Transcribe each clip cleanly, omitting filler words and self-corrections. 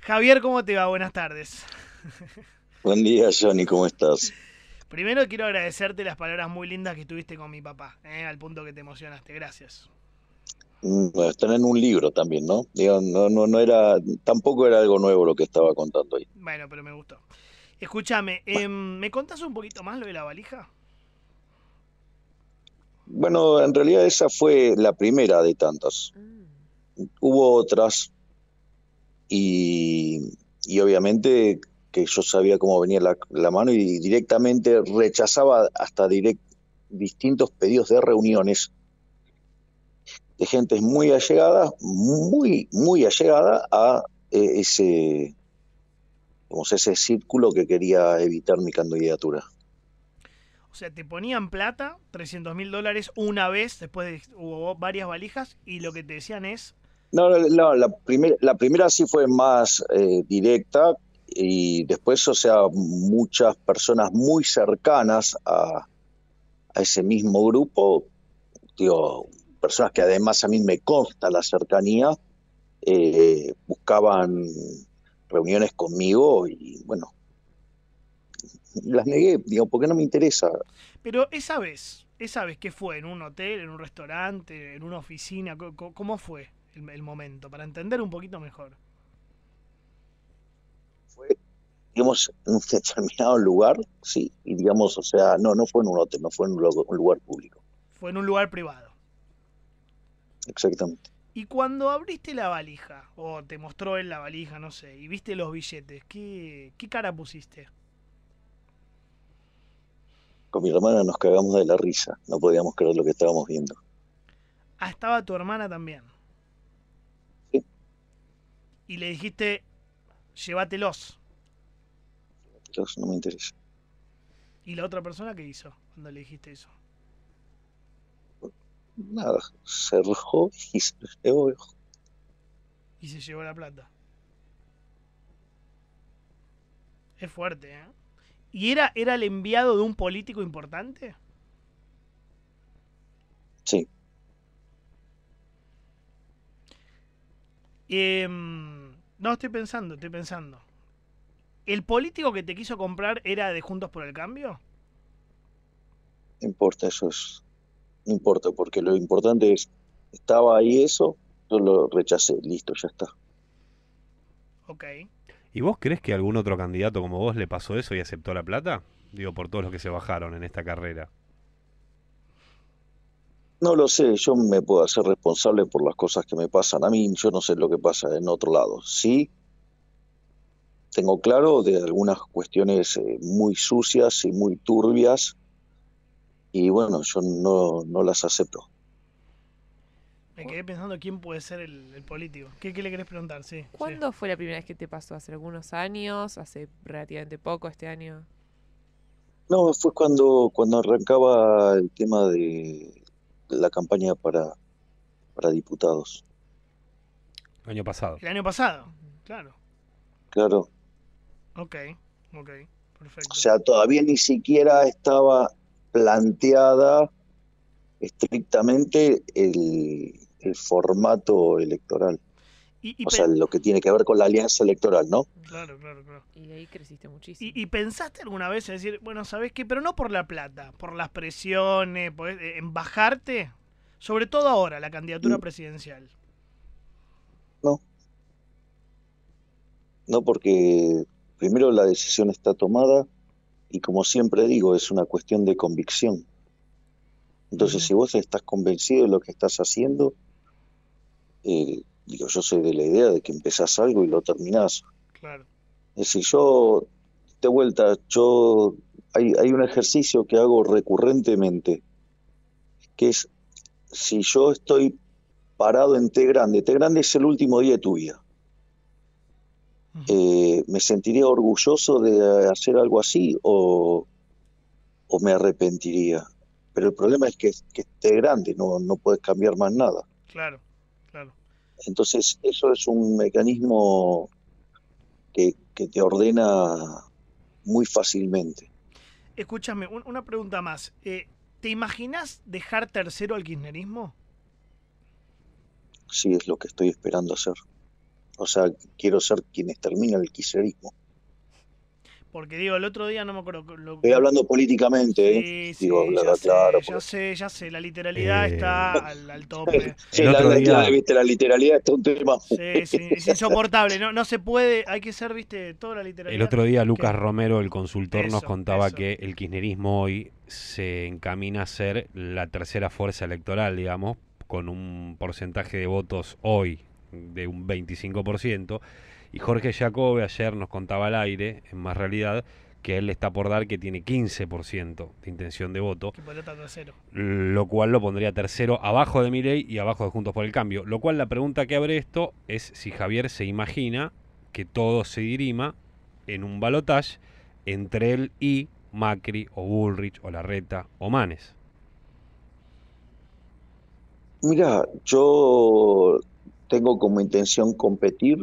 Javier, ¿cómo te va? Buenas tardes. Buen día, Johnny, ¿cómo estás? Primero quiero agradecerte las palabras muy lindas que tuviste con mi papá, al punto que te emocionaste. Gracias. Bueno, están en un libro también, ¿no? Digo, no era, tampoco era algo nuevo lo que estaba contando ahí. Bueno, pero me gustó. Escúchame, ¿me contás un poquito más lo de la valija? Bueno, en realidad esa fue la primera de tantas. Mm. Hubo otras y, y obviamente que yo sabía cómo venía la mano y directamente rechazaba hasta distintos pedidos de reuniones de gente muy allegada, muy allegada a ese, digamos, ese círculo que quería evitar mi candidatura. O sea, te ponían plata, $300.000 una vez, hubo varias valijas, y lo que te decían es, No, la primera sí fue más directa y después, o sea, muchas personas muy cercanas a ese mismo grupo, digo, personas que además a mí me consta la cercanía, buscaban reuniones conmigo y bueno, las negué, digo, porque no me interesa. pero esa vez, ¿qué fue? ¿En un hotel, en un restaurante, en una oficina? ¿Cómo fue el momento? Para entender un poquito mejor. Fue, digamos, en un determinado lugar, sí, y digamos, o sea, no fue en un hotel, no fue en un lugar público, Fue en un lugar privado. exactamente. Y cuando abriste la valija, o te mostró él la valija, no sé, y viste los billetes, ¿qué cara pusiste? Con mi hermana nos cagamos de la risa, no podíamos creer lo que estábamos viendo. Ah, estaba tu hermana también. Sí, Y le dijiste, llévatelos. pero no me interesa. ¿Y la otra persona qué hizo cuando le dijiste eso? Nada, se rajó y se lo llevó. Y se llevó la plata. Es fuerte, ¿eh? ¿Y era el enviado de un político importante? Sí, No, estoy pensando. ¿El político que te quiso comprar era de Juntos por el Cambio? no importa, no importa, porque lo importante es, estaba ahí eso, yo lo rechacé, listo, ya está. Ok. ¿Y vos crees que algún otro candidato como vos le pasó eso y aceptó la plata? Digo, por todos los que se bajaron en esta carrera. No lo sé, yo me puedo hacer responsable por las cosas que me pasan a mí, yo no sé lo que pasa en otro lado. Sí, tengo claro de algunas cuestiones muy sucias y muy turbias, y bueno, yo no las acepto. Me quedé pensando quién puede ser el político. ¿Qué le querés preguntar? Sí, sí. ¿Cuándo fue la primera vez que te pasó? ¿Hace algunos años? ¿Hace relativamente poco este año? No, fue cuando arrancaba el tema de la campaña para diputados. Año pasado. El año pasado. Ujú. Claro. Claro, Ok, ok. o Perfecto. sea, todavía ni siquiera estaba planteada estrictamente el formato electoral, Y, y o sea, pe- lo que tiene que ver con la alianza electoral, ¿no? Ujú. claro, claro, claro. Y de ahí creciste muchísimo. ¿Y pensaste alguna vez en decir, bueno, ¿sabés qué? Pero no por la plata, por las presiones, en bajarte, sobre todo ahora, la candidatura presidencial. No, no porque primero la decisión está tomada y como siempre digo, es una cuestión de convicción. Entonces, Ujú. si vos estás convencido de lo que estás haciendo, digo, yo soy de la idea de que empezás algo y lo terminás. Claro. Es decir, yo, de vuelta, hay un ejercicio que hago recurrentemente, que es, si yo estoy parado en T Grande es el último día de tu vida, Ujú. ¿me sentiría orgulloso de hacer algo así o me arrepentiría? Pero el problema es que es T Grande, no puedes cambiar más nada. Claro, claro. Entonces, eso es un mecanismo que te ordena muy fácilmente, Escúchame, una pregunta más. ¿Te imaginas dejar tercero al kirchnerismo? si es lo que estoy esperando hacer. O sea, quiero ser quien extermina el kirchnerismo. Porque digo, el otro día no me acuerdo. Estoy hablando políticamente, Sí, digo, sí, ya sé, claro. ya sé. La literalidad está Eh, al tope. Sí, el otro día, viste, la literalidad está un tema. Sí, es insoportable. No, no se puede, hay que ser, viste, toda la el literalidad. otro día Lucas ¿Qué? Romero, el consultor, nos Eso, contaba eso. que el kirchnerismo hoy se encamina a ser la tercera fuerza electoral, digamos, con un porcentaje de votos hoy de un 25%. Y Jorge Jacobe ayer nos contaba al aire, en Más Realidad, que él está por dar que tiene 15% de intención de voto, Que pelota tercero. lo cual lo pondría tercero abajo de Milei y abajo de Juntos por el Cambio. Lo cual la pregunta que abre esto es si Javier se imagina que todo se dirima en un balotaje entre él y Macri o Bullrich o Larreta o Manes. Mira, yo tengo como intención competir.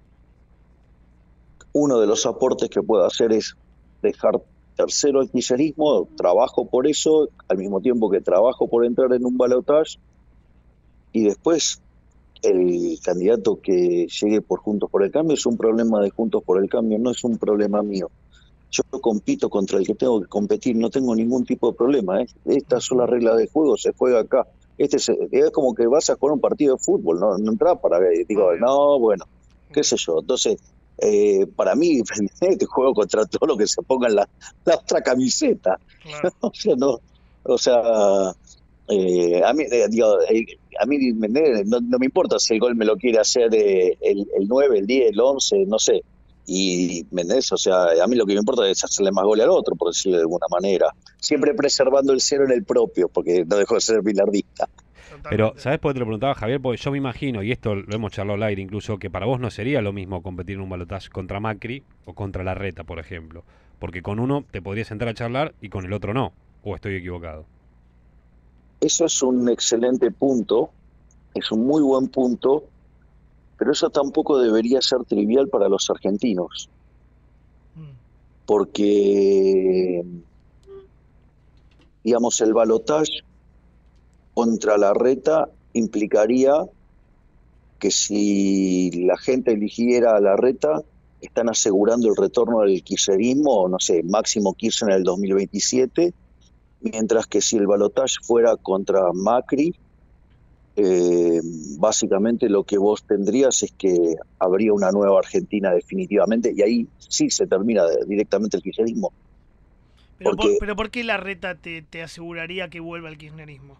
Uno de los aportes que puedo hacer es dejar tercero el kirchnerismo, trabajo por eso, al mismo tiempo que trabajo por entrar en un balotaje, y después el candidato que llegue por Juntos por el Cambio es un problema de Juntos por el Cambio, no es un problema mío. Yo compito contra el que tengo que competir, no tengo ningún tipo de problema. Estas son las reglas de juego, se juega acá. Es como que vas a jugar un partido de fútbol, no entras para ver, digo, Obvio. no, bueno, qué sé yo. Entonces, para mí, te juego contra todo lo que se ponga en la otra camiseta. Claro. O sea, no, o sea, a mí, digo, a mí no me importa si el gol me lo quiere hacer el 9, el 10, el 11, no sé. Y, ¿me entendés? O sea, a mí lo que me importa es hacerle más goles al otro, por decirlo de alguna manera. Siempre preservando el cero en el propio, porque no dejo de ser bilardista. Pero, Totalmente. ¿sabés por qué te lo preguntaba, Javier? Porque yo me imagino, y esto lo hemos charlado al aire incluso, que para vos no sería lo mismo competir en un balotaje contra Macri o contra Larreta, por ejemplo. Porque con uno te podrías sentar a charlar y con el otro no. ¿O estoy equivocado? Eso es un excelente punto, es un muy buen punto, pero eso tampoco debería ser trivial para los argentinos, porque, digamos, el balotaje contra Larreta implicaría que si la gente eligiera a Larreta, están asegurando el retorno del kirchnerismo, no sé, máximo Kirchner en el 2027, mientras que si el balotaje fuera contra Macri, básicamente lo que vos tendrías es que habría una nueva Argentina definitivamente, y ahí sí se termina directamente el kirchnerismo. Pero ¿por qué Larreta te aseguraría que vuelva al kirchnerismo?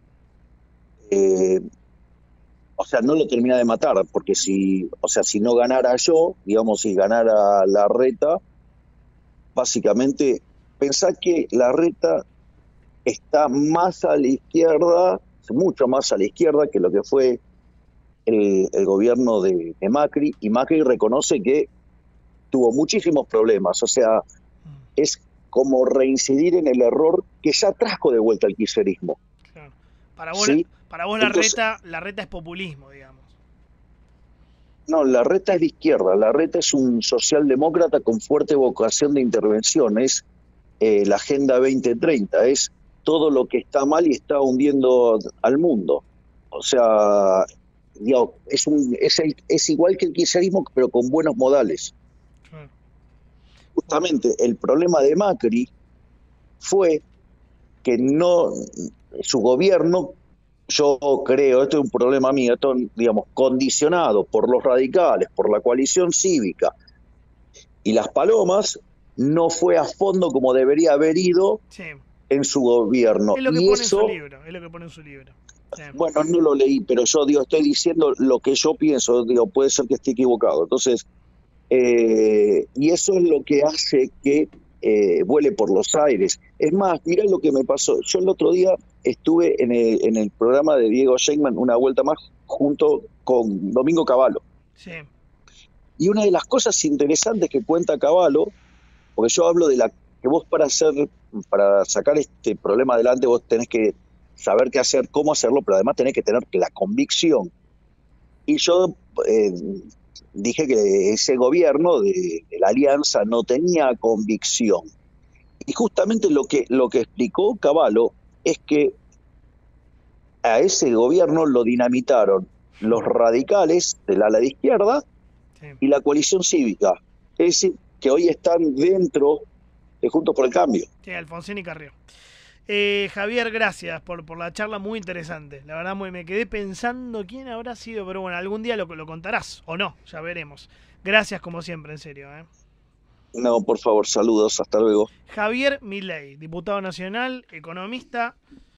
O sea, no lo termina de matar, porque si no ganara yo, digamos, si ganara Larreta, básicamente, pensá que Larreta está más a la izquierda, mucho más a la izquierda que lo que fue el gobierno de Macri, y Macri reconoce que tuvo muchísimos problemas, o sea, es como reincidir en el error que ya trajo de vuelta el kirchnerismo. Claro. Para vos, ¿Sí? Entonces, Larreta es populismo, digamos. No, Larreta es de izquierda, Larreta es un socialdemócrata con fuerte vocación de intervención, es la Agenda 2030, es todo lo que está mal y está hundiendo al mundo. O sea, digamos, es igual que el kirchnerismo, pero con buenos modales. Justamente el problema de Macri fue que su gobierno, yo creo, esto es un problema mío, esto, digamos, condicionado por los radicales, por la coalición cívica y las palomas, no fue a fondo como debería haber ido en su gobierno. Es lo que pone en su libro, Sí. Bueno, no lo leí, pero yo estoy diciendo lo que yo pienso, puede ser que esté equivocado. Entonces, y eso es lo que hace que vuele por los aires. Es más, mirá lo que me pasó. Yo el otro día estuve en el programa de Diego Sheinman, Una Vuelta Más, junto con Domingo Cavallo. Sí. Y una de las cosas interesantes que cuenta Cavallo, porque yo hablo de que vos para sacar este problema adelante, vos tenés que saber qué hacer, cómo hacerlo, pero además tenés que tener la convicción. Y yo dije que ese gobierno de la Alianza no tenía convicción. Y justamente lo que explicó Cavallo es que a ese gobierno lo dinamitaron los radicales del ala de izquierda Sí. y la coalición cívica. Es decir, que hoy están dentro de Juntos por el Cambio. Sí, Alfonsín y Carrió. Javier, gracias por la charla, muy interesante. La verdad, me quedé pensando quién habrá sido, pero bueno, algún día lo contarás, o no, ya veremos. Gracias como siempre, en serio. No, por favor, saludos, hasta luego. Javier Milei, diputado nacional, economista,